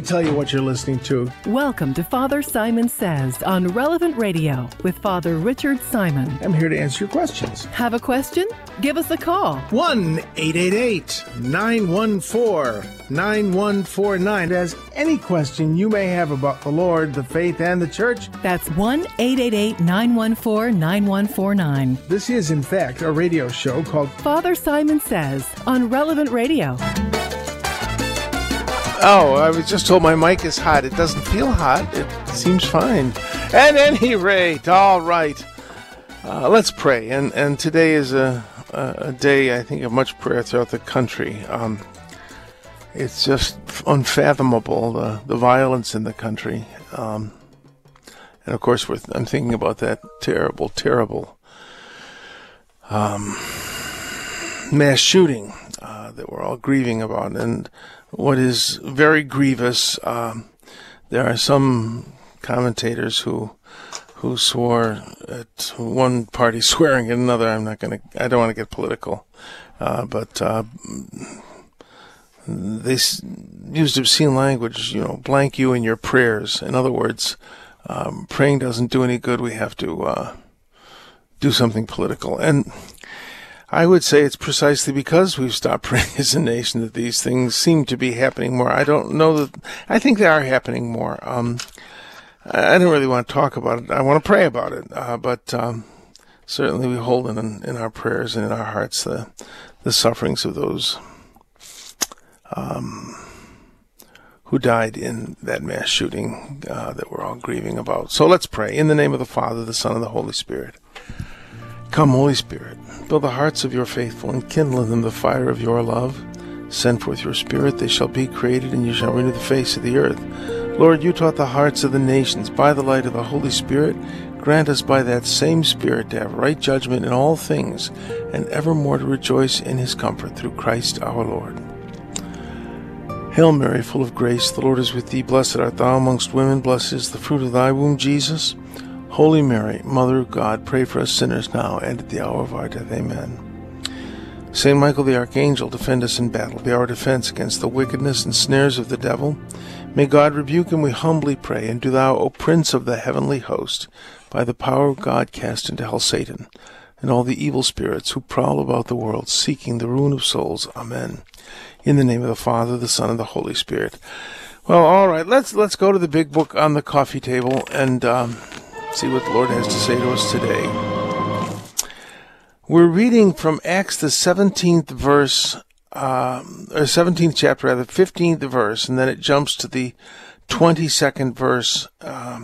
tell you what you're listening to. Welcome to Father Simon Says on Relevant Radio with Father Richard Simon. I'm here to answer your questions. Have a question? Give us a call. 1-888-914-9149. As any question you may have about the Lord, the faith, and the church. That's 1-888-914-9149. This is, in fact, a radio show called Father Simon Says on Relevant Radio. Oh, I was just told my mic is hot. It doesn't feel hot. It seems fine. At any rate, all right. Let's pray. And today is a day, I think, of much prayer throughout the country. It's just unfathomable, the violence in the country. And, of course, I'm thinking about that terrible mass shooting that we're all grieving about. And what is very grievous, there are some commentators who swore at one party swearing at another. I don't want to get political, but they used obscene language, blank you in your prayers. In other words, praying doesn't do any good. We have to do something political. And I would say it's precisely because we've stopped praying as a nation that these things seem to be happening more. I don't know that. I think they are happening more. I don't really want to talk about it. I want to pray about it. But certainly we hold in our prayers and in our hearts the sufferings of those who died in that mass shooting that we're all grieving about. So let's pray. In the name of the Father, the Son, and the Holy Spirit. Come, Holy Spirit, fill the hearts of your faithful and kindle in them the fire of your love. Send forth your Spirit, they shall be created, and you shall renew the face of the earth. Lord, you taught the hearts of the nations by the light of the Holy Spirit. Grant us by that same Spirit to have right judgment in all things, and evermore to rejoice in his comfort through Christ our Lord. Hail Mary, full of grace, the Lord is with thee. Blessed art thou amongst women, blessed is the fruit of thy womb, Jesus. Holy Mary, Mother of God, pray for us sinners now and at the hour of our death. Amen. Saint Michael the Archangel, defend us in battle. Be our defense against the wickedness and snares of the devil. May God rebuke him, we humbly pray. And do thou, O Prince of the heavenly host, by the power of God cast into hell Satan and all the evil spirits who prowl about the world, seeking the ruin of souls. Amen. In the name of the Father, the Son, and the Holy Spirit. Well, all right, let's go to the big book on the coffee table and see what the Lord has to say to us today. We're reading from Acts, the 17th verse, or 17th chapter, rather, 15th verse, and then it jumps to the 22nd verse, to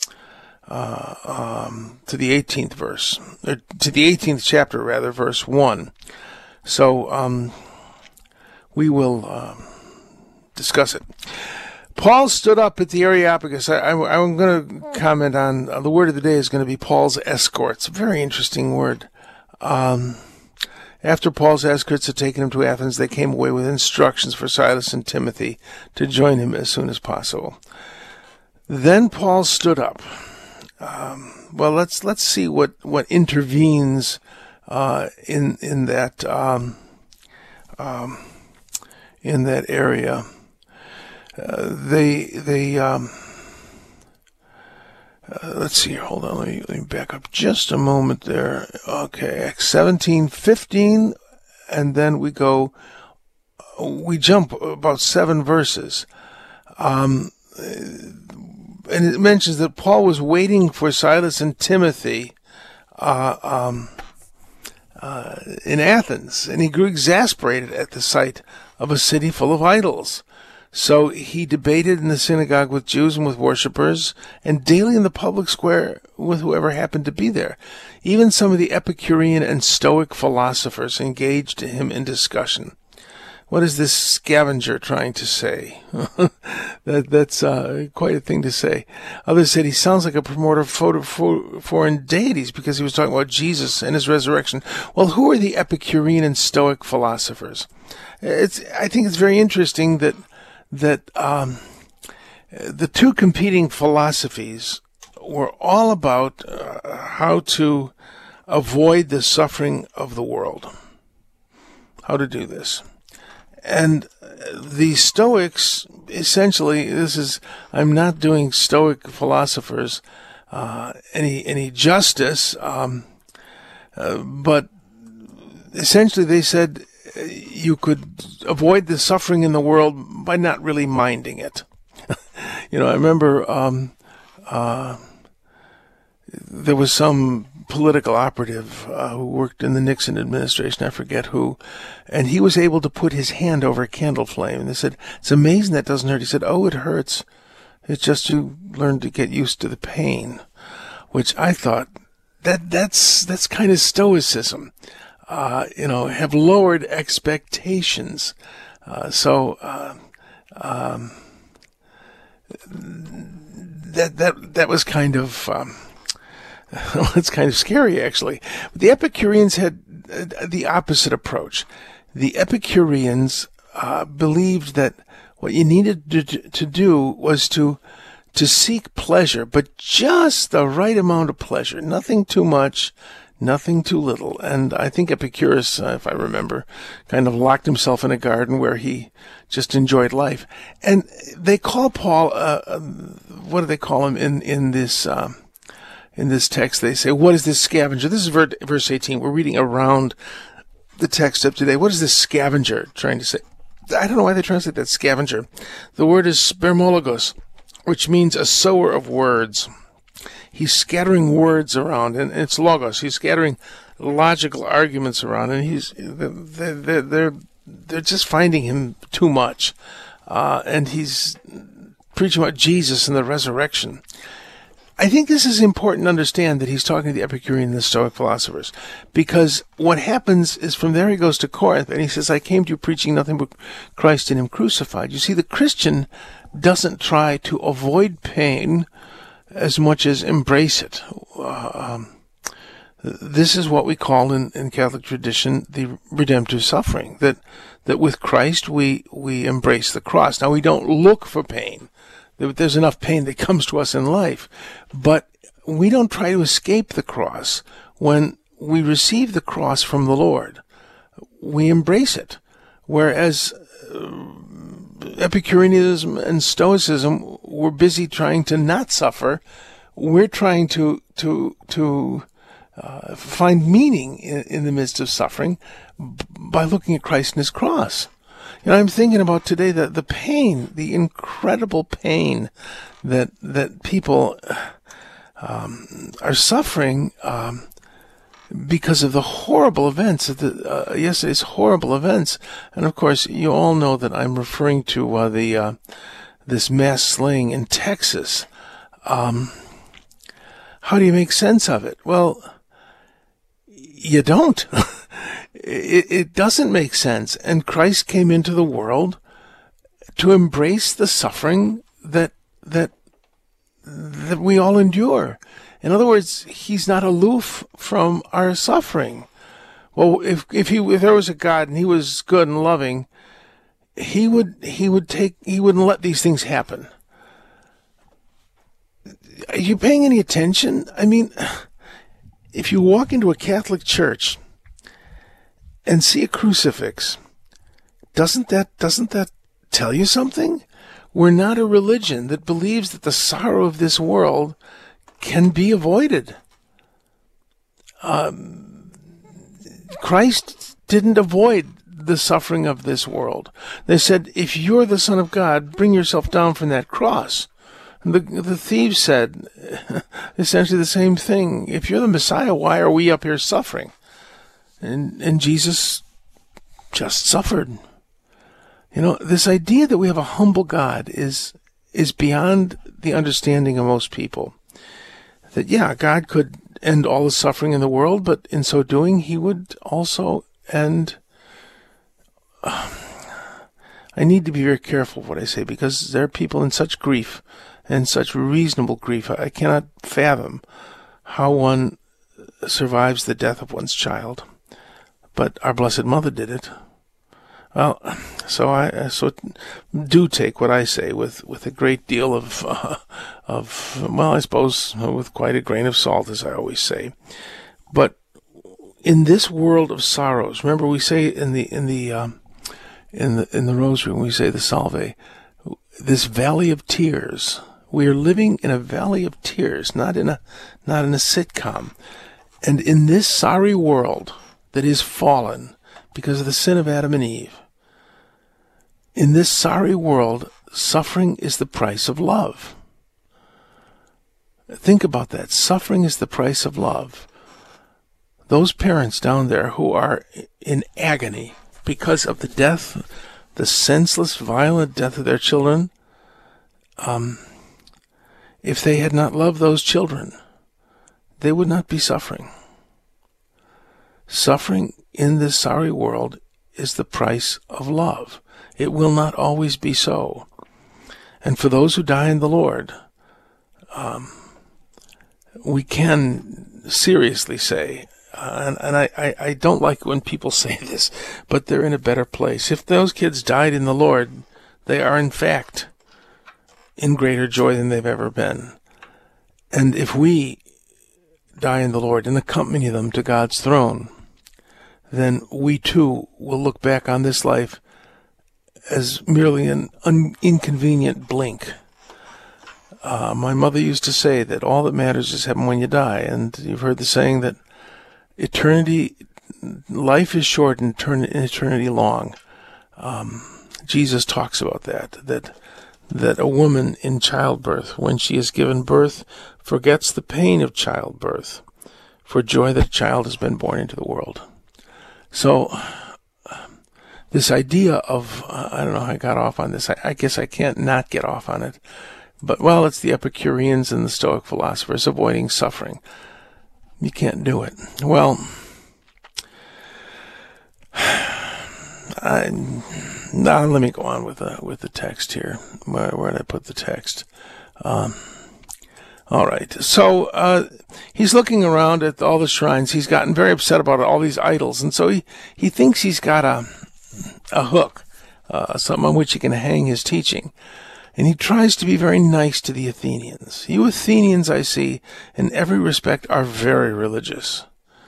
the 18th verse, or to the 18th chapter, rather, verse 1. So, we will discuss it. Paul stood up at the Areopagus. I'm going to comment on the word of the day is going to be Paul's escorts. A very interesting word. After Paul's escorts had taken him to Athens, they came away with instructions for Silas and Timothy to join him as soon as possible. Then Paul stood up. Well, let's see what intervenes in that area. Let's see here. Hold on. Let me back up just a moment there. Okay, Acts 17:15, and then we jump about 7 verses. And it mentions that Paul was waiting for Silas and Timothy in Athens, and he grew exasperated at the sight of a city full of idols. So he debated in the synagogue with Jews and with worshippers, and daily in the public square with whoever happened to be there. Even some of the Epicurean and Stoic philosophers engaged him in discussion. What is this scavenger trying to say? That's quite a thing to say. Others said he sounds like a promoter of foreign deities because he was talking about Jesus and his resurrection. Well, who are the Epicurean and Stoic philosophers? I think it's very interesting that the two competing philosophies were all about how to avoid the suffering of the world. How to do this. And the Stoics, essentially, I'm not doing Stoic philosophers any justice, but essentially they said you could avoid the suffering in the world by not really minding it. I remember there was some political operative who worked in the Nixon administration, I forget who, and he was able to put his hand over a candle flame. And they said, it's amazing that doesn't hurt. He said, oh, it hurts. It's just you learn to get used to the pain, which I thought that's kind of stoicism. Have lowered expectations. That was kind of it's kind of scary, actually. But the Epicureans had the opposite approach. The Epicureans believed that what you needed to do was to seek pleasure, but just the right amount of pleasure. Nothing too much, nothing too little. And I think Epicurus, if I remember, kind of locked himself in a garden where he just enjoyed life. And they call Paul, what do they call him in this text? They say, what is this scavenger? This is verse 18. We're reading around the text up today. What is this scavenger trying to say? I don't know why they translate that scavenger. The word is spermologos, which means a sower of words. He's scattering words around, and it's logos. He's scattering logical arguments around, and they're just finding him too much. And he's preaching about Jesus and the resurrection. I think this is important to understand that he's talking to the Epicurean and the Stoic philosophers, because what happens is from there he goes to Corinth, and he says, I came to you preaching nothing but Christ and him crucified. You see, the Christian doesn't try to avoid pain as much as embrace it. This is what we call in Catholic tradition the redemptive suffering, that with Christ we embrace the cross. Now, we don't look for pain. There's enough pain that comes to us in life, but we don't try to escape the cross. When we receive the cross from the Lord, we embrace it. Whereas Epicureanism and Stoicism were busy trying to not suffer, we're trying to find meaning in the midst of suffering by looking at Christ and his cross. I'm thinking about today the pain, the incredible pain that people are suffering because of the horrible events of yesterday's horrible events. And of course, you all know that I'm referring to this mass slaying in Texas. How do you make sense of it? Well, you don't. It doesn't make sense. And Christ came into the world to embrace the suffering that we all endure. In other words, he's not aloof from our suffering. Well, if there was a God and he was good and loving, he wouldn't let these things happen. Are you paying any attention? I mean, if you walk into a Catholic church and see a crucifix, doesn't that tell you something? We're not a religion that believes that the sorrow of this world can be avoided. Christ didn't avoid the suffering of this world. They said, if you're the Son of God, bring yourself down from that cross. And the thieves said essentially the same thing. If you're the Messiah, why are we up here suffering? And Jesus just suffered. This idea that we have a humble God is beyond the understanding of most people. That, yeah, God could end all the suffering in the world, but in so doing, he would also end... I need to be very careful what I say, because there are people in such grief, and such reasonable grief. I cannot fathom how one survives the death of one's child. But our Blessed Mother did it. Well, so do take what I say with a great deal of well, I suppose with quite a grain of salt, as I always say. But in this world of sorrows, remember we say in the in the rosary when we say the Salve, this valley of tears. We are living in a valley of tears, not in a sitcom. And in this sorry world that is fallen because of the sin of Adam and Eve, in this sorry world, suffering is the price of love. Think about that. Suffering is the price of love. Those parents down there who are in agony because of the death, the senseless, violent death of their children, if they had not loved those children, they would not be suffering. Suffering in this sorry world is the price of love. It will not always be so. And for those who die in the Lord, we can seriously say, and I don't like when people say this, but they're in a better place. If those kids died in the Lord, they are in fact in greater joy than they've ever been. And if we die in the Lord and accompany them to God's throne, then we too will look back on this life as merely an inconvenient blink. My mother used to say that all that matters is heaven when you die, and you've heard the saying that life is short and eternity long. Jesus talks about that a woman in childbirth, when she is given birth, forgets the pain of childbirth for joy that a child has been born into the world. So this idea of, I don't know how I got off on this. I guess I can't not get off on it. But, well, it's the Epicureans and the Stoic philosophers avoiding suffering. You can't do it. Well, now let me go on with the text here. Where did I put the text? All right. So he's looking around at all the shrines. He's gotten very upset about all these idols, and so he thinks he's got a hook, something on which he can hang his teaching. And he tries to be very nice to the Athenians. You Athenians, I see, in every respect, are very religious.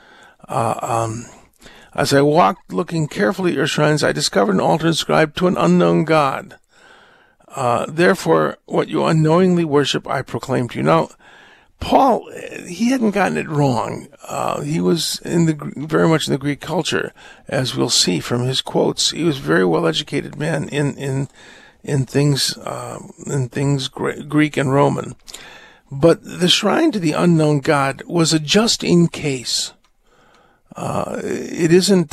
As I walked looking carefully at your shrines, I discovered an altar inscribed to an unknown god. Therefore, what you unknowingly worship, I proclaim to you. Now, Paul, he hadn't gotten it wrong. He was very much in the Greek culture, as we'll see from his quotes. He was a very well-educated man in things Greek and Roman. But the shrine to the unknown god was a just in case. It isn't,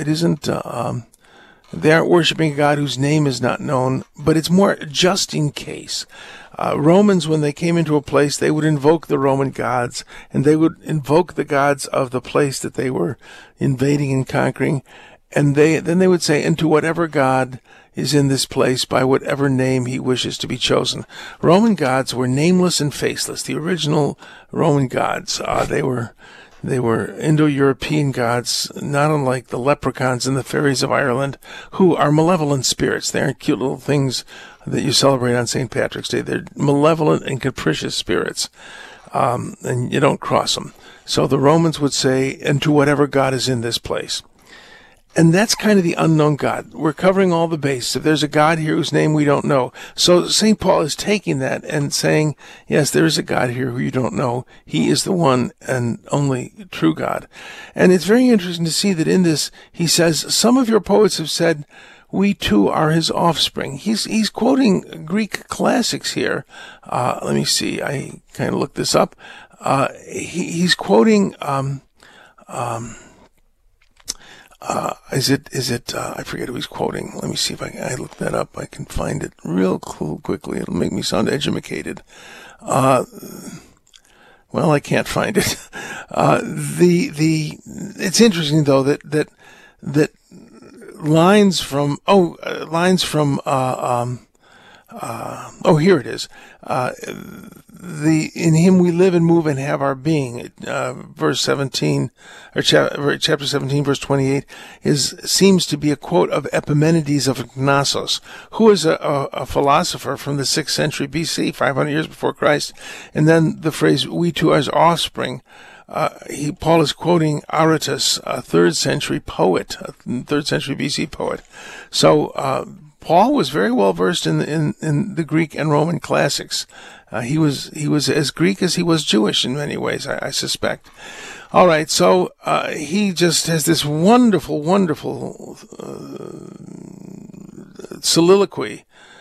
they aren't worshiping a God whose name is not known, but it's more just in case. Romans, when they came into a place, they would invoke the Roman gods, and they would invoke the gods of the place that they were invading and conquering, and then they would say, and to whatever God is in this place by whatever name he wishes to be chosen. Roman gods were nameless and faceless. The original Roman gods, they were Indo-European gods, not unlike the leprechauns and the fairies of Ireland, who are malevolent spirits. They aren't cute little things that you celebrate on St. Patrick's Day. They're malevolent and capricious spirits, and you don't cross them. So the Romans would say, and to whatever God is in this place. And that's kind of the unknown God. We're covering all the bases. If there's a God here whose name we don't know. So St. Paul is taking that and saying, yes, there is a God here who you don't know. He is the one and only true God. And it's very interesting to see that in this, he says, some of your poets have said, we too are his offspring. He's quoting Greek classics here. Let me see. I kind of looked this up. He's quoting, I forget who he's quoting. Let me see if I look that up. I can find it real quickly. It'll make me sound educated. Well, I can't find it. It's interesting though that lines from here it is. In him we live and move and have our being. Verse 17, or chapter 17, verse 28, seems to be a quote of Epimenides of Knossos, who was a philosopher from the 6th century BC, 500 years before Christ. And then the phrase, we too as offspring, Paul is quoting Aratus, a 3rd century poet, a 3rd century BC poet. So Paul was very well versed in the Greek and Roman classics. He was as Greek as he was Jewish in many ways, I suspect. All right, so he just has this wonderful, wonderful soliloquy,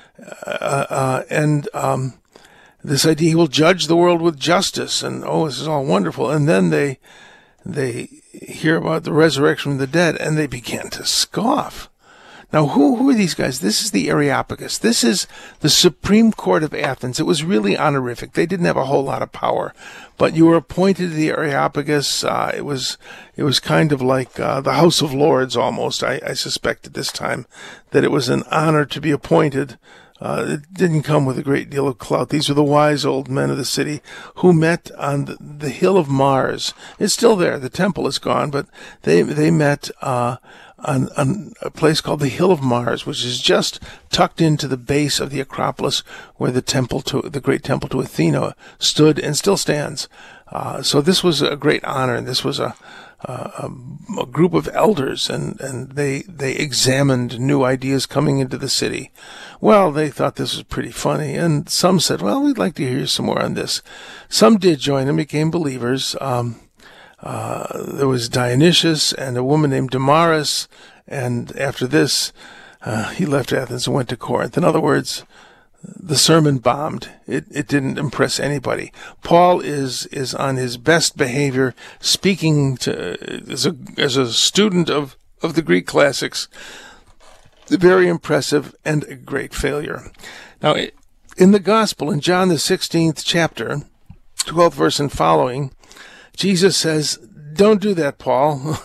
and this idea he will judge the world with justice, and this is all wonderful. And then they hear about the resurrection from the dead, and they begin to scoff. Now, who are these guys? This is the Areopagus. This is the Supreme Court of Athens. It was really honorific. They didn't have a whole lot of power, but you were appointed to the Areopagus. It was kind of like the House of Lords almost. I suspect at this time that it was an honor to be appointed. It didn't come with a great deal of clout. These were the wise old men of the city who met on the Hill of Mars. It's still there. The temple is gone, but they met on a place called the Hill of Mars, which is just tucked into the base of the Acropolis, where the great temple to Athena stood and still stands. So this was a great honor, and this was a group of elders, and they examined new ideas coming into the city. Well, they thought this was pretty funny, and some said, well, we'd like to hear some more on this. Some did join and became believers. There was Dionysius and a woman named Damaris, and after this, he left Athens and went to Corinth. In other words, the sermon bombed. It didn't impress anybody. Paul is on his best behavior, speaking as a student of the Greek classics. Very impressive and a great failure. Now, in the Gospel, in John the 16th chapter, 12th verse and following, Jesus says, don't do that, Paul.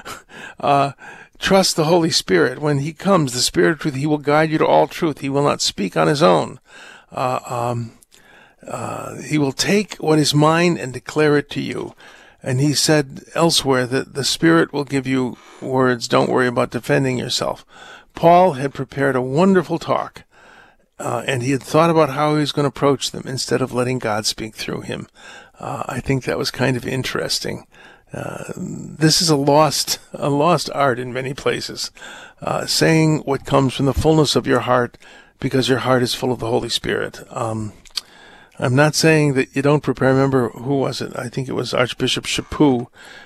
Trust the Holy Spirit. When he comes, the Spirit of truth, he will guide you to all truth. He will not speak on his own. He will take what is mine and declare it to you. And he said elsewhere that the Spirit will give you words. Don't worry about defending yourself. Paul had prepared a wonderful talk, and he had thought about how he was going to approach them instead of letting God speak through him. I think that was kind of interesting. This is a lost art in many places. Saying what comes from the fullness of your heart because your heart is full of the Holy Spirit. I'm not saying that you don't prepare. Remember, who was it? I think it was Archbishop Chaput.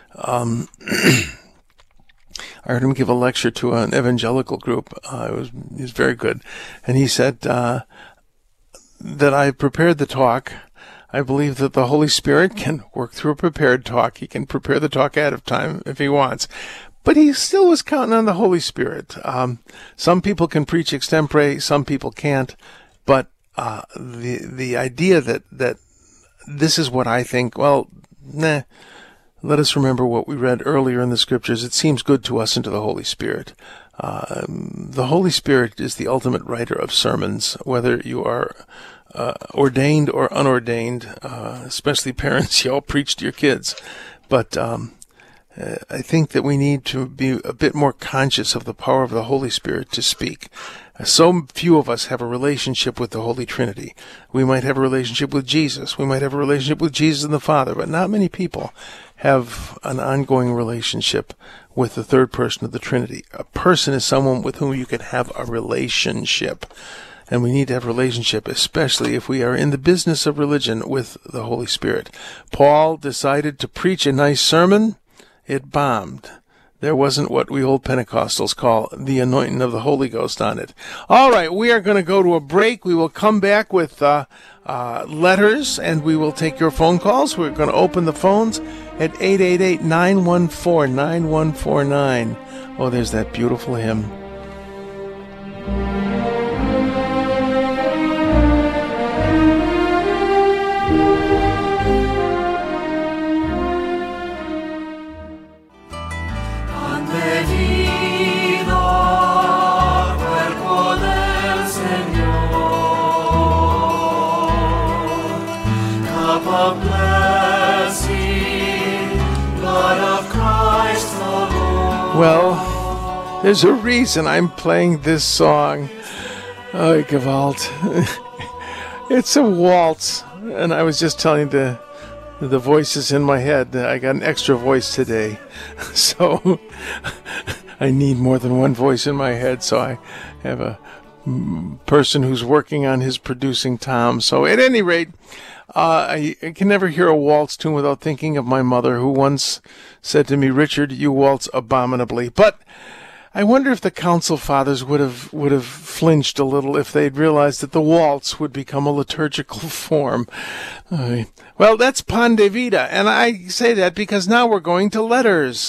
I heard him give a lecture to an evangelical group. He was very good. And he said that I prepared the talk. I believe that the Holy Spirit can work through a prepared talk. He can prepare the talk ahead of time if he wants. But he still was counting on the Holy Spirit. Some people can preach extempore, some people can't. But the idea that this is what I think, well, nah. Let us remember what we read earlier in the Scriptures. It seems good to us and to the Holy Spirit. The Holy Spirit is the ultimate writer of sermons, whether you are ordained or unordained, especially parents, you all preach to your kids. But I think that we need to be a bit more conscious of the power of the Holy Spirit to speak. So few of us have a relationship with the Holy Trinity. We might have a relationship with Jesus. We might have a relationship with Jesus and the Father, but not many people have an ongoing relationship with the third person of the Trinity. A person is someone with whom you can have a relationship. And we need to have a relationship, especially if we are in the business of religion, with the Holy Spirit. Paul decided to preach a nice sermon. It bombed. There wasn't what we old Pentecostals call the anointing of the Holy Ghost on it. All right, we are going to go to a break. We will come back with letters, and we will take your phone calls. We're going to open the phones at 888-914-9149. Oh, there's that beautiful hymn. Well, there's a reason I'm playing this song. Oh, Gewalt. It's a waltz. And I was just telling the The voice is in my head. I got an extra voice today. So I need more than one voice in my head. So I have a person who's working on his producing Tom. So at any rate, I can never hear a waltz tune without thinking of my mother, who once said to me, "Richard, you waltz abominably." But I wonder if the Council Fathers would have flinched a little if they'd realized that the waltz would become a liturgical form. Well, that's Pan de Vida, and I say that because now we're going to letters.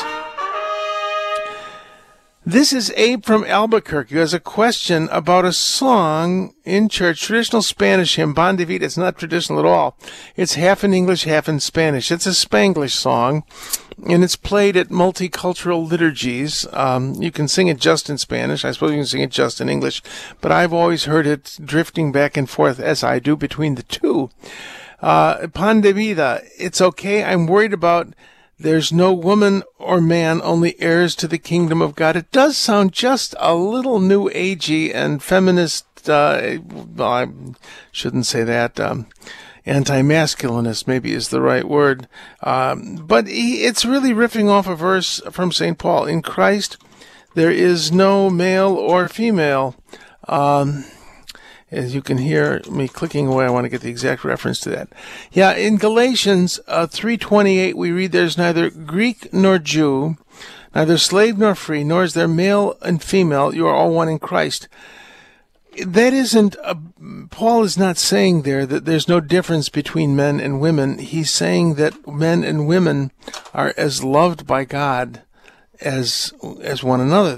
This is Abe from Albuquerque, who has a question about a song in church, traditional Spanish hymn, Pan de Vida. It's not traditional at all. It's half in English, half in Spanish. It's a Spanglish song, and it's played at multicultural liturgies. You can sing it just in Spanish. I suppose you can sing it just in English, but I've always heard it drifting back and forth, as I do, between the two. Pan de Vida, it's okay. I'm worried about there's no woman or man, only heirs to the kingdom of God. It does sound just a little new agey and feminist, well, I shouldn't say that, anti-masculinist maybe is the right word. But it's really riffing off a verse from St. Paul. In Christ, there is no male or female. As you can hear me clicking away, I want to get the exact reference to that. Yeah, in Galatians 3:28, we read, "There's neither Greek nor Jew, neither slave nor free, nor is there male and female. You are all one in Christ." That isn't, Paul is not saying there that there's no difference between men and women. He's saying that men and women are as loved by God as one another.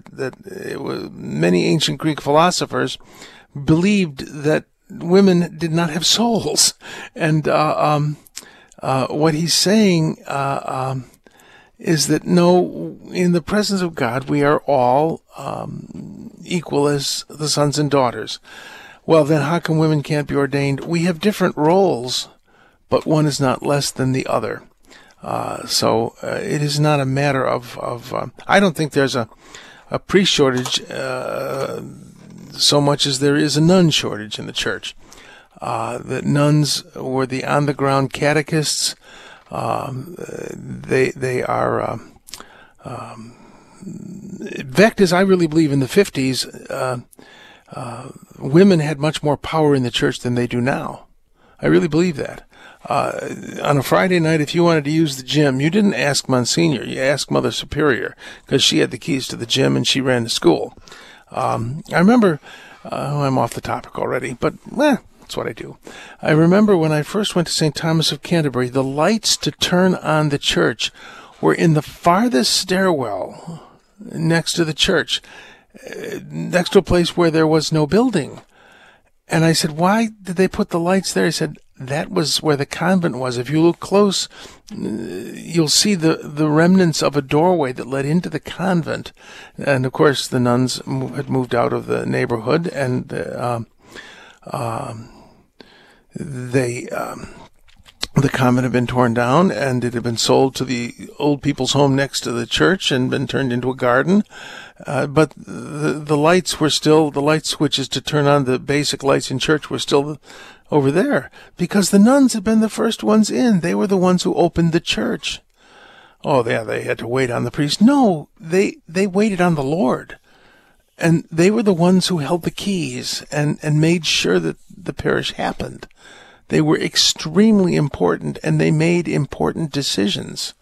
Many ancient Greek philosophers believed that women did not have souls, and what he's saying is that no, in the presence of God, we are all equal as the sons and daughters. Well, then how come women can't be ordained? We have different roles, but one is not less than the other. So it is not a matter of I don't think there's a priest shortage so much as there is a nun shortage in the church. The nuns were the on-the-ground catechists. They are, in fact, as I really believe in the 50s, women had much more power in the church than they do now. I really believe that. On a Friday night, if you wanted to use the gym, you didn't ask Monsignor, you asked Mother Superior, because she had the keys to the gym and she ran the school. I remember, I'm off the topic already, but that's what I do. I remember when I first went to St. Thomas of Canterbury, the lights to turn on the church were in the farthest stairwell next to the church, next to a place where there was no building. And I said, "Why did they put the lights there?" He said, "That was where the convent was. If you look close, you'll see the remnants of a doorway that led into the convent." And, of course, the nuns had moved out of the neighborhood, and the convent had been torn down, and it had been sold to the old people's home next to the church and been turned into a garden. But the lights were still, the light switches to turn on the basic lights in church were still over there, because the nuns had been the first ones in. They were the ones who opened the church. Oh, yeah, they had to wait on the priest. No, they waited on the Lord. And they were the ones who held the keys and made sure that the parish happened. They were extremely important, and they made important decisions.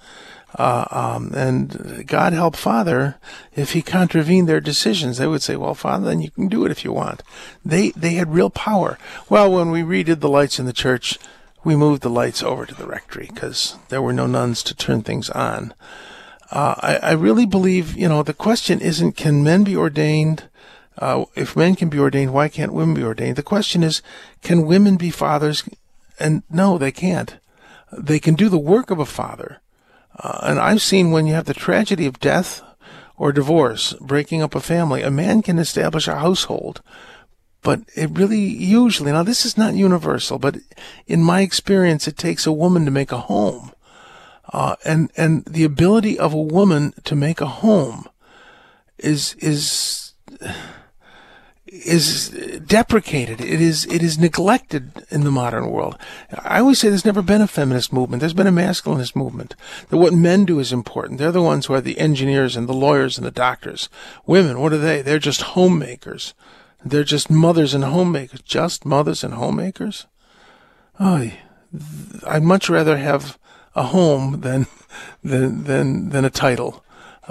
And God help Father if he contravened their decisions. They would say, "Well, Father, then you can do it if you want." They had real power. Well, when we redid the lights in the church, we moved the lights over to the rectory because there were no nuns to turn things on. I really believe, the question isn't, can men be ordained? If men can be ordained, why can't women be ordained? The question is, can women be fathers? And no, they can't. They can do the work of a father. And I've seen when you have the tragedy of death or divorce, breaking up a family, a man can establish a household. But it really usually, now this is not universal, but in my experience, it takes a woman to make a home. And the ability of a woman to make a home is deprecated. It is neglected in the modern world. I always say there's never been a feminist movement. There's been a masculinist movement. That what men do is important. They're the ones who are the engineers and the lawyers and the doctors. Women, what are they? They're just homemakers. They're just mothers and homemakers. Just mothers and homemakers? Oh, I'd much rather have a home than a title.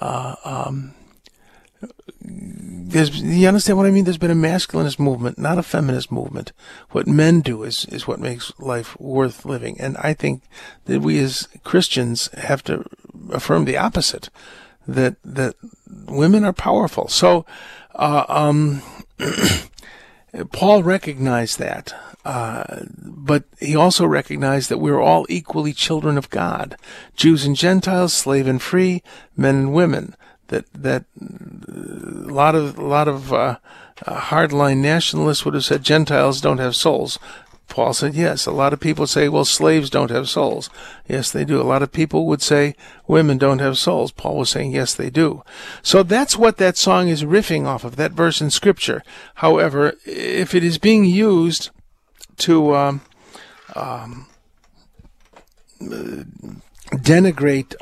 You understand what I mean? There's been a masculinist movement, not a feminist movement. What men do is what makes life worth living. And I think that we as Christians have to affirm the opposite, that women are powerful. So, Paul recognized that, but he also recognized that we're all equally children of God, Jews and Gentiles, slave and free, men and women. That a lot of hardline nationalists would have said Gentiles don't have souls. Paul said yes. A lot of people say, well, slaves don't have souls. Yes, they do. A lot of people would say women don't have souls. Paul was saying yes, they do. So that's what that song is riffing off of, that verse in Scripture. However, if it is being used to denigrate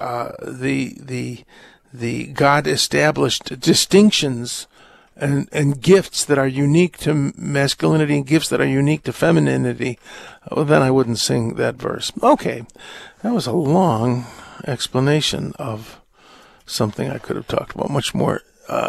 the God-established distinctions and gifts that are unique to masculinity and gifts that are unique to femininity, well, then I wouldn't sing that verse. Okay, that was a long explanation of something I could have talked about much more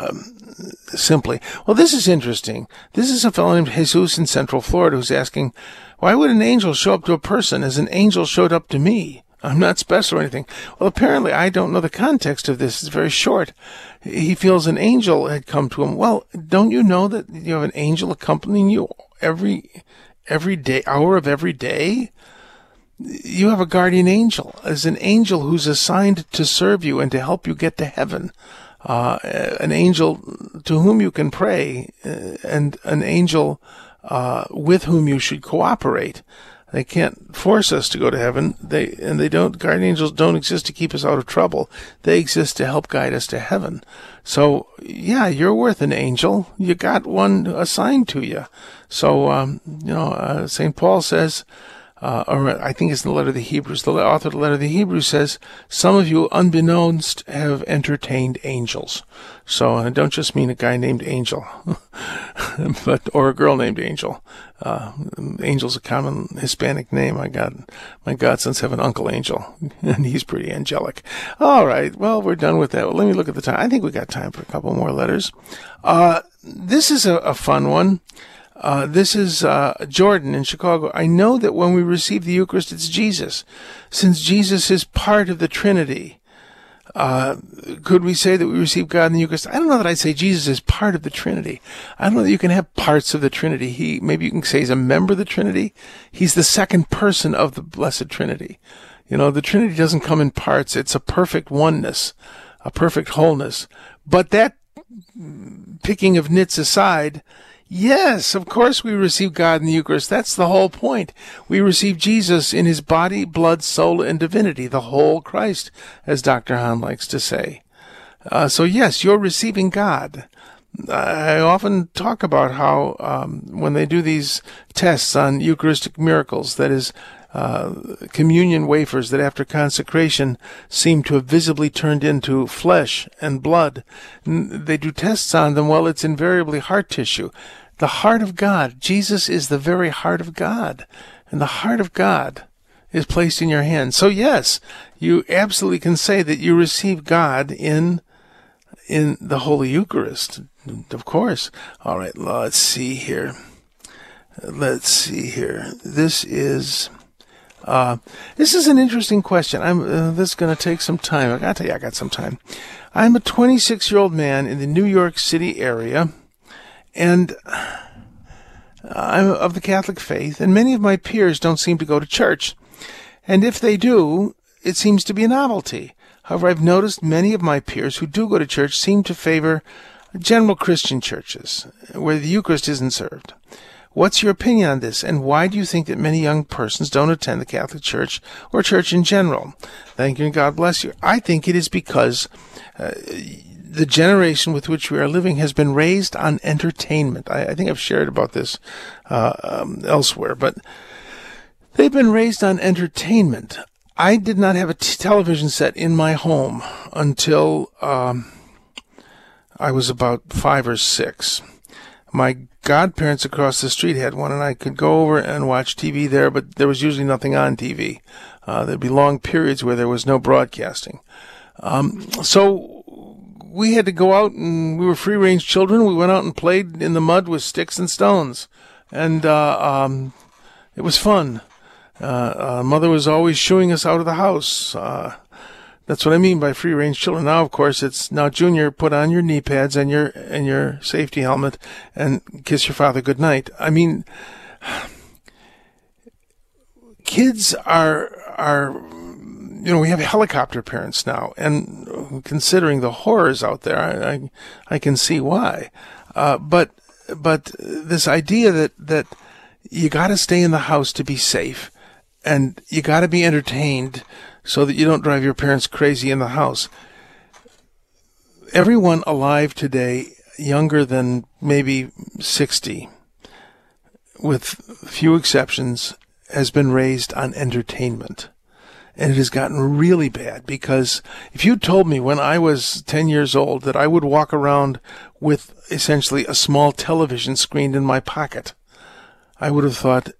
simply. Well, this is interesting. This is a fellow named Jesus in Central Florida who's asking, why would an angel show up to a person as an angel showed up to me? I'm not special or anything. Well, apparently, I don't know the context of this. It's very short. He feels an angel had come to him. Well, don't you know that you have an angel accompanying you every day, hour of every day? You have a guardian angel, as an angel who's assigned to serve you and to help you get to heaven. An angel to whom you can pray, and an angel with whom you should cooperate. They can't force us to go to heaven. Guardian angels don't exist to keep us out of trouble. They exist to help guide us to heaven. So, yeah, you're worth an angel. You got one assigned to you. So, St. Paul says, or I think it's in the letter of the Hebrews, the author of the letter of the Hebrews says, some of you unbeknownst have entertained angels. So I don't just mean a guy named Angel, or a girl named Angel. Angel's a common Hispanic name. My godsons have an Uncle Angel, and he's pretty angelic. All right, well, we're done with that. Well, let me look at the time. I think we got time for a couple more letters. This is a fun one. This is Jordan in Chicago. I know that when we receive the Eucharist, it's Jesus. Since Jesus is part of the Trinity, could we say that we receive God in the Eucharist? I don't know that I'd say Jesus is part of the Trinity. I don't know that you can have parts of the Trinity. Maybe you can say he's a member of the Trinity. He's the second person of the Blessed Trinity. You know, the Trinity doesn't come in parts. It's a perfect oneness, a perfect wholeness. But that picking of nits aside, yes, of course we receive God in the Eucharist. That's the whole point. We receive Jesus in his body, blood, soul, and divinity, the whole Christ, as Dr. Hahn likes to say. So yes, you're receiving God. I often talk about how when they do these tests on Eucharistic miracles, that is, communion wafers that after consecration seem to have visibly turned into flesh and blood, they do tests on them. Well, it's invariably heart tissue. The heart of God. Jesus is the very heart of God. And the heart of God is placed in your hand. So yes, you absolutely can say that you receive God in the Holy Eucharist. Of course. All right, let's see here. This is an interesting question. This is going to take some time. I got to tell you, I got some time. I'm a 26-year-old man in the New York City area, and I'm of the Catholic faith, and many of my peers don't seem to go to church. And if they do, it seems to be a novelty. However, I've noticed many of my peers who do go to church seem to favor general Christian churches, where the Eucharist isn't served. What's your opinion on this, and why do you think that many young persons don't attend the Catholic Church or church in general? Thank you, and God bless you. I think it is because the generation with which we are living has been raised on entertainment. I think I've shared about this elsewhere, but they've been raised on entertainment. I did not have a television set in my home until I was about 5 or 6. My godparents across the street had one, and I could go over and watch TV there, but there was usually nothing on TV. There'd be long periods where there was no broadcasting. So we had to go out, and we were free-range children. We went out and played in the mud with sticks and stones, and it was fun. Mother was always shooing us out of the house. That's what I mean by free-range children. Now, of course, it's now, Junior, put on your knee pads and your safety helmet and kiss your father goodnight. I mean, kids are we have helicopter parents now, and considering the horrors out there, I can see why. But this idea that you got to stay in the house to be safe, and you got to be entertained so that you don't drive your parents crazy in the house. Everyone alive today, younger than maybe 60, with few exceptions, has been raised on entertainment. And it has gotten really bad, because if you told me when I was 10 years old that I would walk around with essentially a small television screen in my pocket, I would have thought,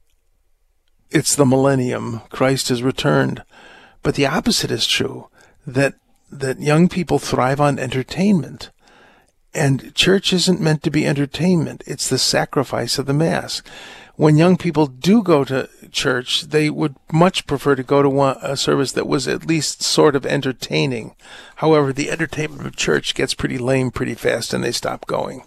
it's the millennium, Christ has returned. But the opposite is true, that young people thrive on entertainment. And church isn't meant to be entertainment. It's the sacrifice of the Mass. When young people do go to church, they would much prefer to go to a service that was at least sort of entertaining. However, the entertainment of church gets pretty lame pretty fast, and they stop going.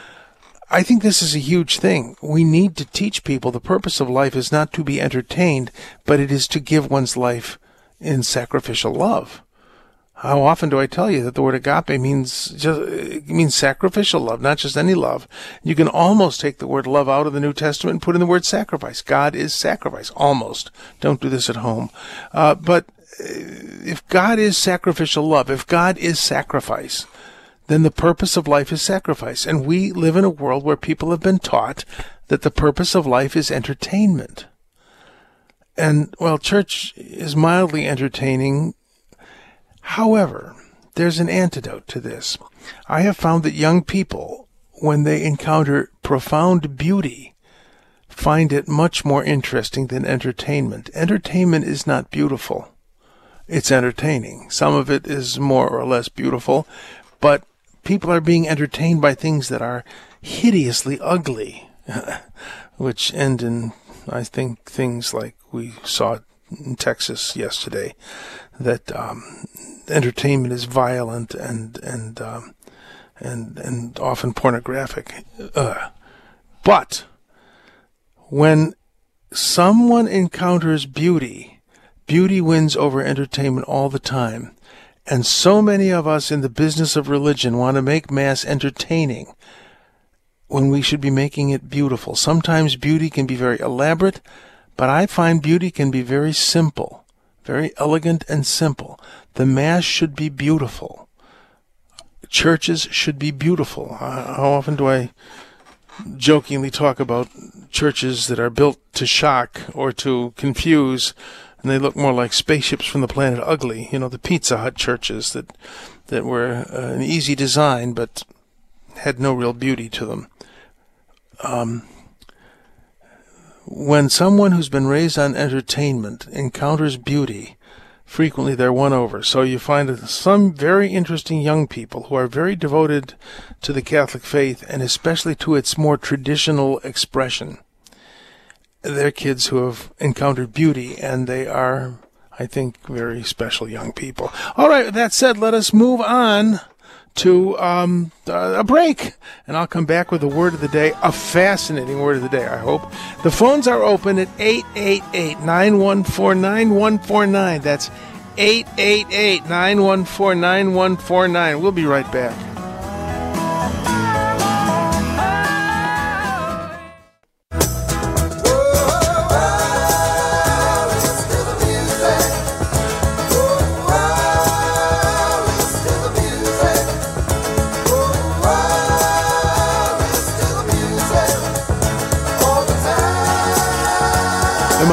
I think this is a huge thing. We need to teach people the purpose of life is not to be entertained, but it is to give one's life in sacrificial love. How often do I tell you that the word agape means sacrificial love, not just any love? You can almost take the word love out of the New Testament and put in the word sacrifice. God is sacrifice. Almost. Don't do this at home. But if God is sacrificial love, if God is sacrifice, then the purpose of life is sacrifice. And we live in a world where people have been taught that the purpose of life is entertainment. And, well, church is mildly entertaining. However, there's an antidote to this. I have found that young people, when they encounter profound beauty, find it much more interesting than entertainment. Entertainment is not beautiful. It's entertaining. Some of it is more or less beautiful, but people are being entertained by things that are hideously ugly, which end in, I think, things like we saw in Texas yesterday, that entertainment is violent and often pornographic. But when someone encounters beauty, beauty wins over entertainment all the time. And so many of us in the business of religion want to make Mass entertaining when we should be making it beautiful. Sometimes beauty can be very elaborate, but I find beauty can be very simple, very elegant and simple. The Mass should be beautiful. Churches should be beautiful. How often do I jokingly talk about churches that are built to shock or to confuse, and they look more like spaceships from the planet Ugly? You know, the Pizza Hut churches that were an easy design but had no real beauty to them. When someone who's been raised on entertainment encounters beauty, frequently they're won over. So you find some very interesting young people who are very devoted to the Catholic faith, and especially to its more traditional expression. They're kids who have encountered beauty, and they are, I think, very special young people. All right, with that said, let us move on to a break, and I'll come back with the word of the day, a fascinating word of the day, I hope. The phones are open at 888-914-9149. That's 888-914-9149. We'll be right back.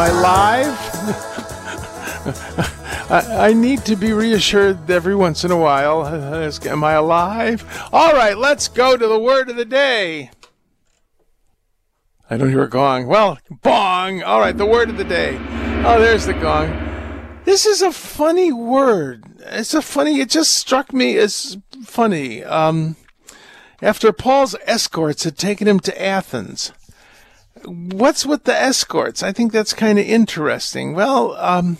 I live? I need to be reassured every once in a while. Am I alive? All right, let's go to the word of the day. I don't hear a gong. Well, bong. All right, the word of the day. Oh, there's the gong. This is a funny word. It just struck me as funny. After Paul's escorts had taken him to Athens. What's with the escorts? I think that's kind of interesting. Well,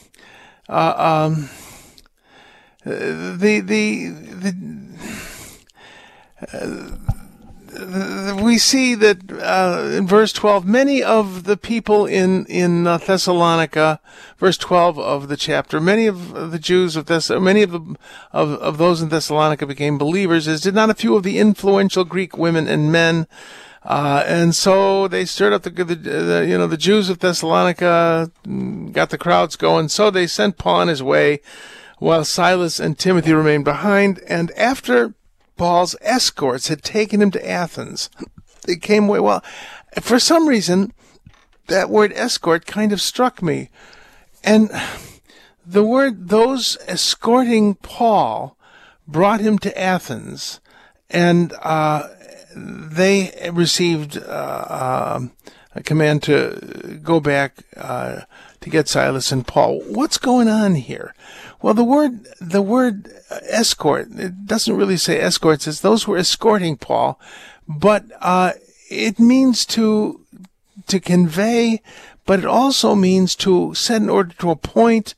we see that in verse 12, many of the people in Thessalonica, verse 12 of the chapter, many of the Jews of many of those in Thessalonica became believers, as did not a few of the influential Greek women and men. And so they stirred up the Jews of Thessalonica, got the crowds going. So they sent Paul on his way, while Silas and Timothy remained behind. And after Paul's escorts had taken him to Athens, they came away. Well, for some reason, that word escort kind of struck me. And the word, those escorting Paul brought him to Athens, and they received a command to go back to get Silas and Paul. What's going on here? Well, the word escort, it doesn't really say escorts. It's those who are escorting Paul, but it means to convey, but it also means to set in order to appoint.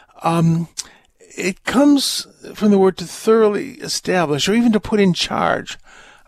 It comes from the word to thoroughly establish, or even to put in charge.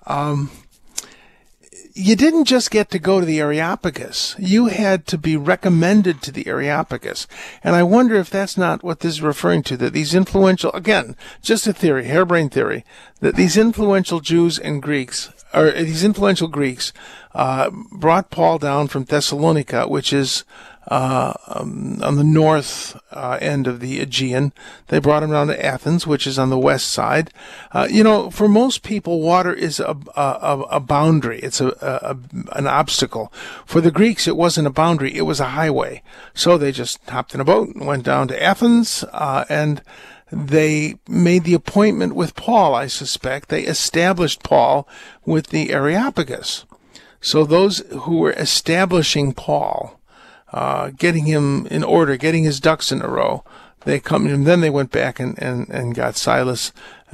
You didn't just get to go to the Areopagus. You had to be recommended to the Areopagus. And I wonder if that's not what this is referring to, that these influential, again, just a theory, harebrained theory, that these influential Jews and Greeks, or these influential Greeks, brought Paul down from Thessalonica, which is on the north end of the Aegean. They brought him down to Athens, which is on the west side. For most people, water is a boundary. It's an obstacle. For the Greeks, it wasn't a boundary. It was a highway. So they just hopped in a boat and went down to Athens, and they made the appointment with Paul, I suspect. They established Paul with the Areopagus. So those who were establishing Paul, getting him in order, getting his ducks in a row, they come, and then they went back and got Silas,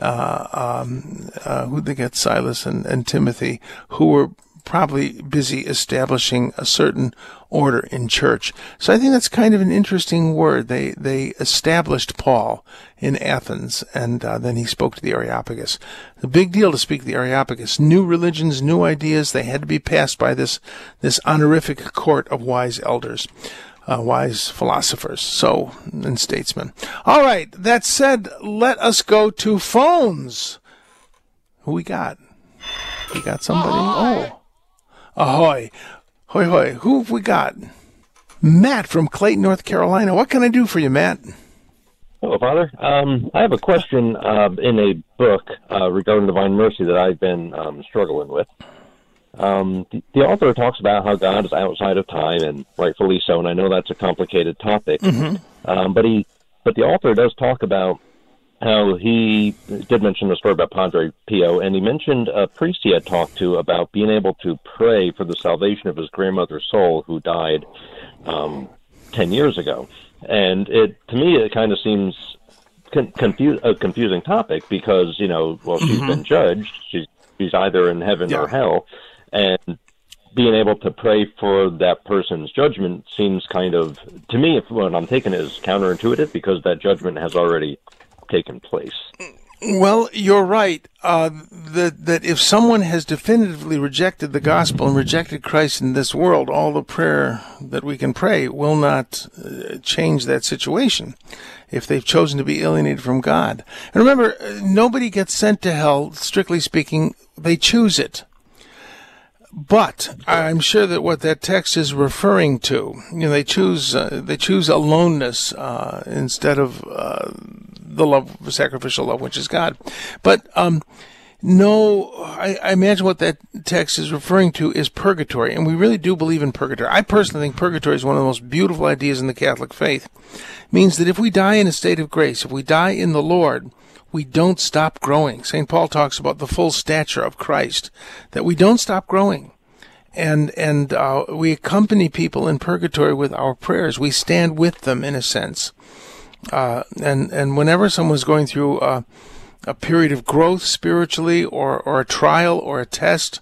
they got Silas and Timothy, who were probably busy establishing a certain order in church. So I think that's kind of an interesting word. They established Paul in Athens, and then he spoke to the Areopagus. It's a big deal to speak to the Areopagus. New religions, new ideas, they had to be passed by this honorific court of wise elders, wise philosophers, and statesmen. All right, that said, let us go to phones. Who we got? We got somebody? Oh. Ahoy. Hoy, hoy. Who have we got? Matt from Clayton, North Carolina. What can I do for you, Matt? Hello, Father. I have a question in a book regarding divine mercy that I've been struggling with. The author talks about how God is outside of time, and rightfully so, and I know that's a complicated topic. Mm-hmm. But the author does talk about how he did mention the story about Padre Pio, and he mentioned a priest he had talked to about being able to pray for the salvation of his grandmother's soul who died 10 years ago. And to me, it kind of seems a confusing topic because, she's mm-hmm. been judged. She's either in heaven or hell. And being able to pray for that person's judgment seems kind of, to me, what I'm taking is counterintuitive because that judgment has already taken place. Well, you're right. That if someone has definitively rejected the gospel and rejected Christ in this world, all the prayer that we can pray will not change that situation if they've chosen to be alienated from God. And remember, nobody gets sent to hell, strictly speaking. They choose it. But I'm sure that what that text is referring to, they choose aloneness instead of the love, sacrificial love, which is God. But No, I imagine what that text is referring to is purgatory, and we really do believe in purgatory. I personally think purgatory is one of the most beautiful ideas in the Catholic faith. It means that if we die in a state of grace, if we die in the Lord, we don't stop growing. St. Paul talks about the full stature of Christ, that we don't stop growing. And we accompany people in purgatory with our prayers. We stand with them in a sense. And whenever someone's going through a period of growth spiritually, or a trial or a test,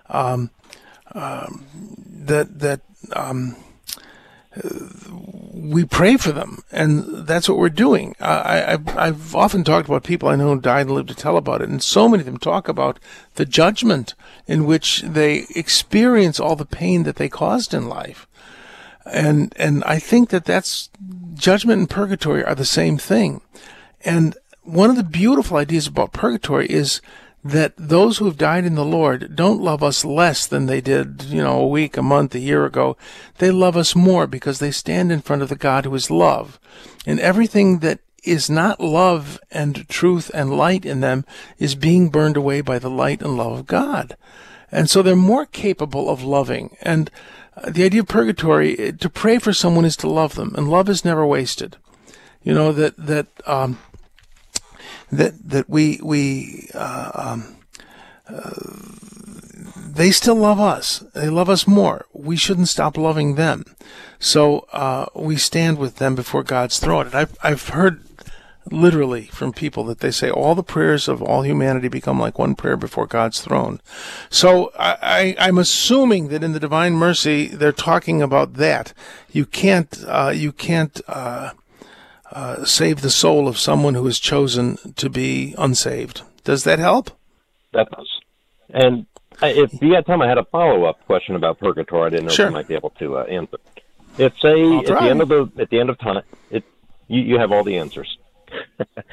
we pray for them, and that's what we're doing. I've often talked about people I know who died and lived to tell about it, and so many of them talk about the judgment in which they experience all the pain that they caused in life. And I think that's judgment and purgatory are the same thing. And one of the beautiful ideas about purgatory is that those who have died in the Lord don't love us less than they did, a week, a month, a year ago. They love us more because they stand in front of the God who is love. And everything that is not love and truth and light in them is being burned away by the light and love of God. And so they're more capable of loving. And the idea of purgatory, to pray for someone is to love them, and love is never wasted. They still love us. They love us more. We shouldn't stop loving them. So we stand with them before God's throne. And I've heard literally from people that they say all the prayers of all humanity become like one prayer before God's throne. So I'm assuming that in the Divine Mercy they're talking about that. You can't save the soul of someone who is chosen to be unsaved. Does that help? That does. And if you had time, I had a follow-up question about purgatory. I didn't know if you might be able to answer. If say at the end of time, you have all the answers. At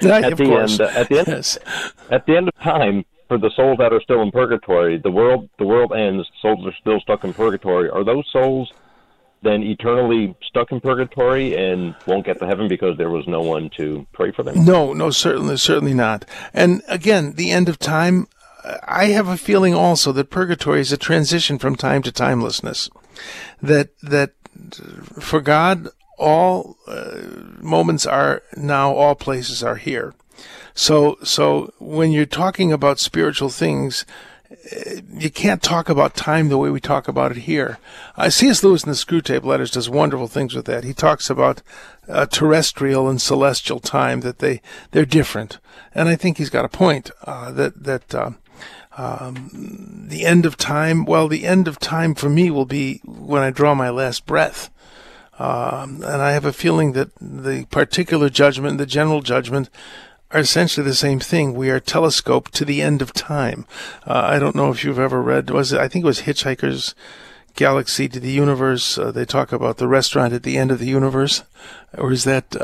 the end of time, for the souls that are still in purgatory, the world ends. Souls are still stuck in purgatory. Are those souls then eternally stuck in purgatory and won't get to heaven because there was no one to pray for them? No, certainly not. And again, the end of time, I have a feeling also that purgatory is a transition from time to timelessness. That for God, all moments are now, all places are here. So when you're talking about spiritual things, you can't talk about time the way we talk about it here. C.S. Lewis in the Screwtape Letters does wonderful things with that. He talks about terrestrial and celestial time, that they're different. And I think he's got a point, that the end of time, the end of time for me will be when I draw my last breath. And I have a feeling that the particular judgment and the general judgment are essentially the same thing. We are telescoped to the end of time. I don't know if you've ever read, I think it was Hitchhiker's Galaxy to the Universe. They talk about the restaurant at the end of the universe. Or is that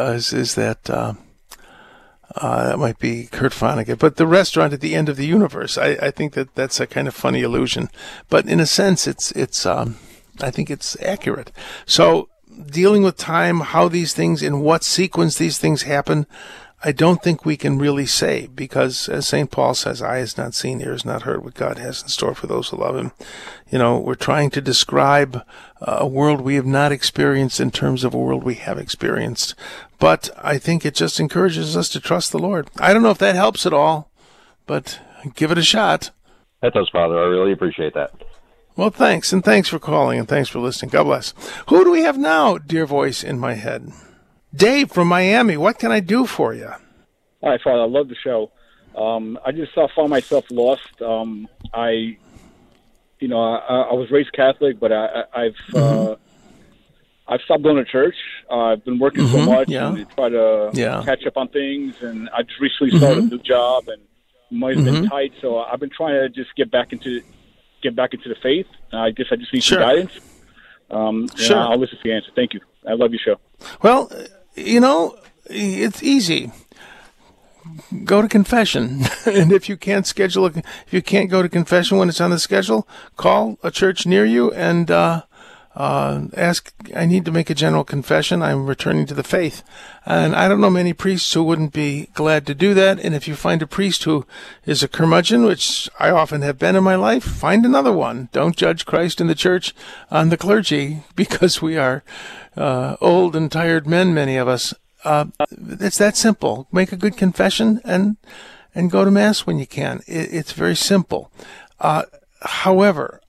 might be Kurt Vonnegut, but the restaurant at the end of the universe. I think that's a kind of funny illusion, but in a sense, it's I think it's accurate. So dealing with time, how these things, in what sequence these things happen, I don't think we can really say, because as St. Paul says, eye has not seen, ear has not heard what God has in store for those who love him. We're trying to describe a world we have not experienced in terms of a world we have experienced. But I think it just encourages us to trust the Lord. I don't know if that helps at all, but give it a shot. That does, Father. I really appreciate that. Well, thanks, and thanks for calling, and thanks for listening. God bless. Who do we have now, dear voice in my head? Dave from Miami, what can I do for you? Hi, Father. I love the show. I just found myself lost. I was raised Catholic, but I've stopped going to church. I've been working so much and try to catch up on things, and I just recently started a new job, and money's been tight, so I've been trying to just get back into the faith. I guess I just need some guidance. Sure. I'll listen to your answer. Thank you. I love your show. Well, it's easy. Go to confession. And if you can't go to confession when it's on the schedule, call a church near you and I need to make a general confession. I'm returning to the faith. And I don't know many priests who wouldn't be glad to do that. And if you find a priest who is a curmudgeon, which I often have been in my life, find another one. Don't judge Christ and the church on the clergy, because we are old and tired men, many of us. It's that simple. Make a good confession and go to Mass when you can. It's very simple. However,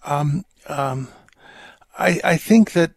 I think that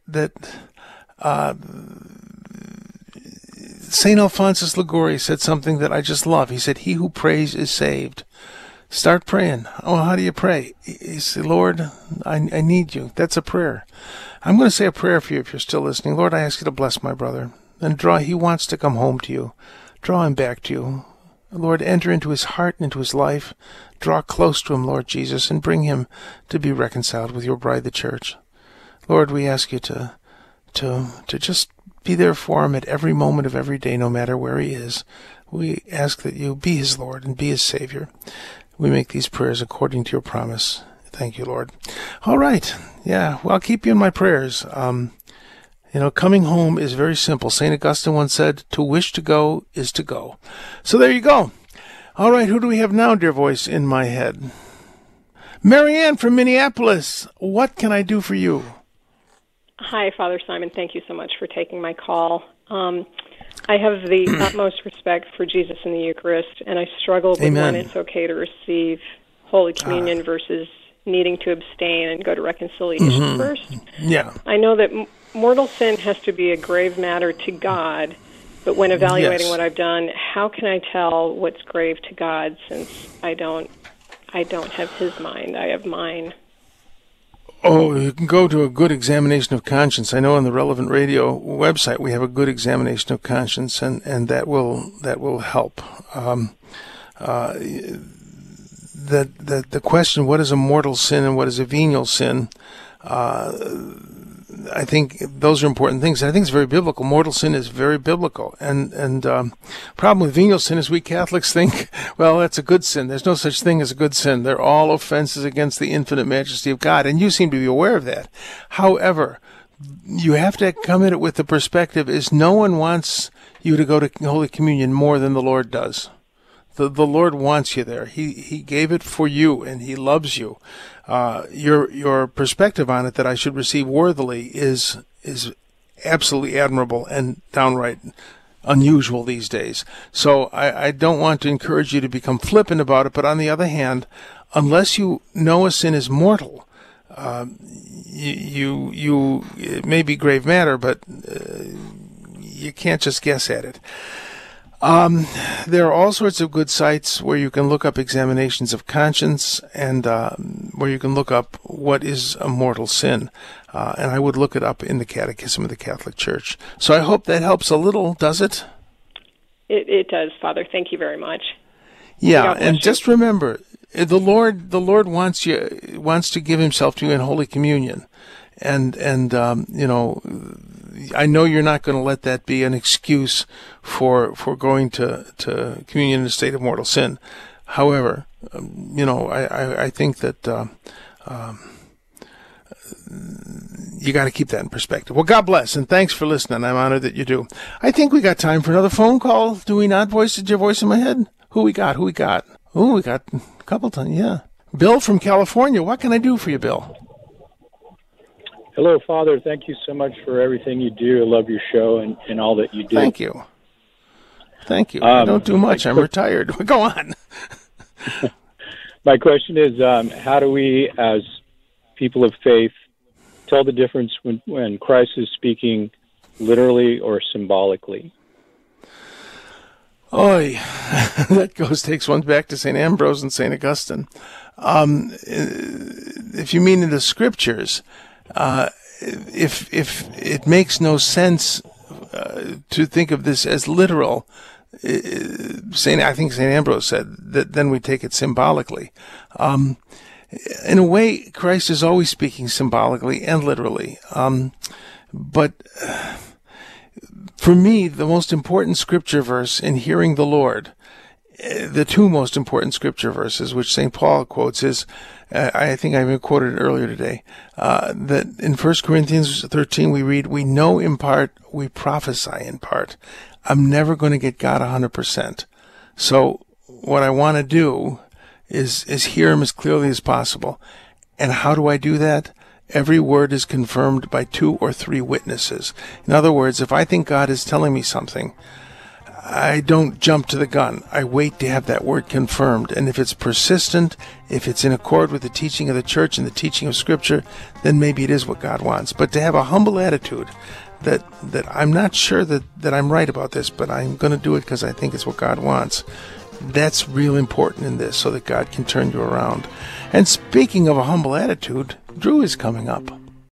St. Alphonsus Liguori said something that I just love. He said, "He who prays is saved." Start praying. Oh, how do you pray? You say, "Lord, I need you." That's a prayer. I'm going to say a prayer for you if you're still listening. Lord, I ask you to bless my brother. And he wants to come home to you. Draw him back to you. Lord, enter into his heart and into his life. Draw close to him, Lord Jesus, and bring him to be reconciled with your bride, the church. Lord, we ask you to just be there for him at every moment of every day, no matter where he is. We ask that you be his Lord and be his Savior. We make these prayers according to your promise. Thank you, Lord. All right. Yeah, well, I'll keep you in my prayers. Coming home is very simple. St. Augustine once said, "To wish to go is to go." So there you go. All right, who do we have now, dear voice in my head? Marianne from Minneapolis. What can I do for you? Hi, Father Simon. Thank you so much for taking my call. I have the utmost respect for Jesus in the Eucharist, and I struggle with when it's okay to receive Holy Communion versus needing to abstain and go to reconciliation first. Yeah. I know that mortal sin has to be a grave matter to God, but when evaluating what I've done, how can I tell what's grave to God, since I don't have his mind, I have mine? Oh, you can go to a good examination of conscience. I know on the Relevant Radio website we have a good examination of conscience, and that will help. The question, what is a mortal sin and what is a venial sin? I think those are important things. And I think it's very biblical. Mortal sin is very biblical. And problem with venial sin is we Catholics think, well, that's a good sin. There's no such thing as a good sin. They're all offenses against the infinite majesty of God. And you seem to be aware of that. However, you have to come at it with the perspective is no one wants you to go to Holy Communion more than the Lord does. The Lord wants you there. He gave it for you, and He loves you. Your perspective on it that I should receive worthily is absolutely admirable and downright unusual these days. So I don't want to encourage you to become flippant about it, but on the other hand, unless you know a sin is mortal, it may be grave matter, but you can't just guess at it. There are all sorts of good sites where you can look up examinations of conscience and where you can look up what is a mortal sin. And I would look it up in the Catechism of the Catholic Church. So I hope that helps a little, does it? It does, Father. Thank you very much. Yeah, and just remember, the Lord wants to give Himself to you in Holy Communion. And I know you're not going to let that be an excuse for going to communion in a state of mortal sin. However, I think that you got to keep that in perspective. Well, God bless, and thanks for listening. I'm honored that you do. I think we got time for another phone call. Do we not? Did your voice in my head? Who we got? Oh, we got a couple times. Yeah. Bill from California. What can I do for you, Bill? Hello, Father. Thank you so much for everything you do. I love your show and all that you do. Thank you. I don't do much. I'm retired. Go on. My question is, how do we, as people of faith, tell the difference when Christ is speaking literally or symbolically? Oy, that takes one back to St. Ambrose and St. Augustine. If you mean in the Scriptures, if it makes no sense to think of this as literal, I think St. Ambrose said that then we take it symbolically. In a way, Christ is always speaking symbolically and literally. But for me, the most important scripture verse in hearing the Lord the two most important scripture verses, which St. Paul quotes, is, I think I even quoted it earlier today, that in 1 Corinthians 13 we read, we know in part, we prophesy in part. I'm never going to get God 100%. So what I want to do is hear him as clearly as possible. And how do I do that? Every word is confirmed by 2 or 3 witnesses. In other words, if I think God is telling me something, I don't jump to the gun. I wait to have that word confirmed. And if it's persistent, if it's in accord with the teaching of the church and the teaching of Scripture, then maybe it is what God wants. But to have a humble attitude that I'm not sure that I'm right about this, but I'm going to do it because I think it's what God wants, that's real important in this, so that God can turn you around. And speaking of a humble attitude, Drew is coming up.